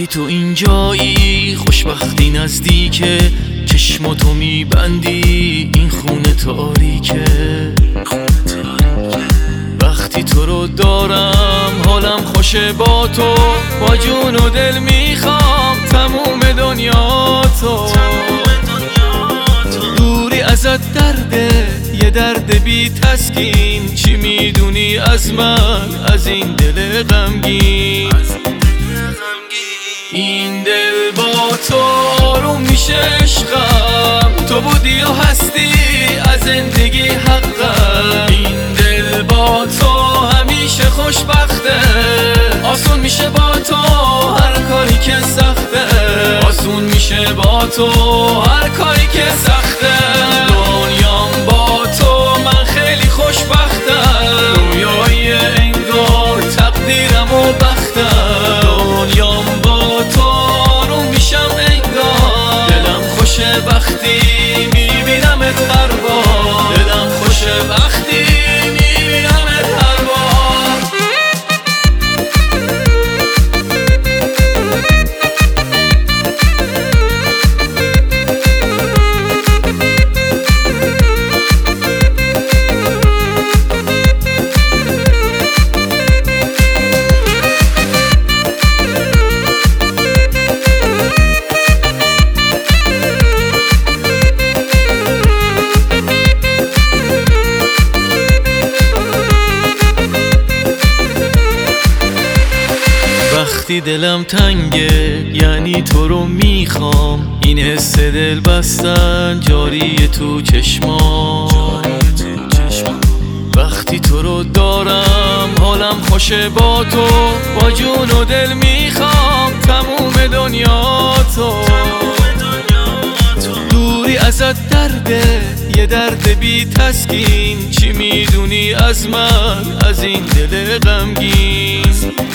وقتی تو اینجایی خوشبختی نزدیکه، چشم تو میبندی این خونه تاریکه. وقتی تو رو دارم حالم خوشه با تو، با جون و دل میخوام تموم دنیا تو. دوری ازت درده، یه درد بی تسکین، چی میدونی از من، از این دل غمگین. این دل با تو آروم میشه عشقم، تو بودی و هستی از زندگی حقم. این دل با تو همیشه خوشبخته، آسون میشه با تو هر کاری که سخته. آسون میشه با تو هر کاری که سخته. دنیام با تو من خیلی خوشبختم، رویای انگار تقدیرم و بختم. دنیام با تو آروم میشم انگار، دلم خوشه وقتی میبینمت هر بار. دلم خوشه وقتی میبینمت هر بار. وقتی دلم تنگه یعنی تو رو میخوام، این حس دل بستن جاری تو چشمام. وقتی تو رو دارم حالم خوشه با تو، با جون و دل میخوام تموم دنیا تو. دوری ازت درده، یه درد بی تسکین، چی میدونی از من، از این دل غمگین.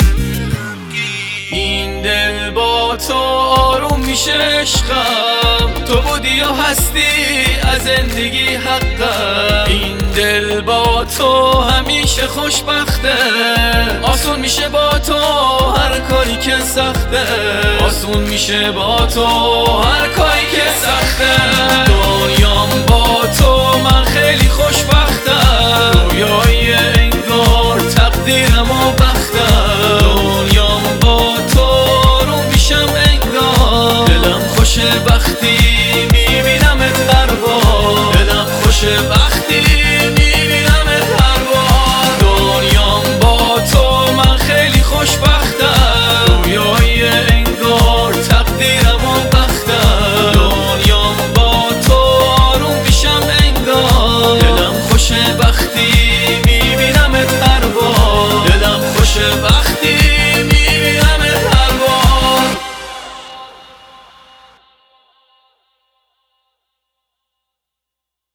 این دل با تو آروم میشه عشقم، تو بودی و هستی از زندگی حقم. این دل با تو همیشه خوشبخته، آسون میشه با تو هر کاری که سخته. آسون میشه با تو هر کاری که سخته.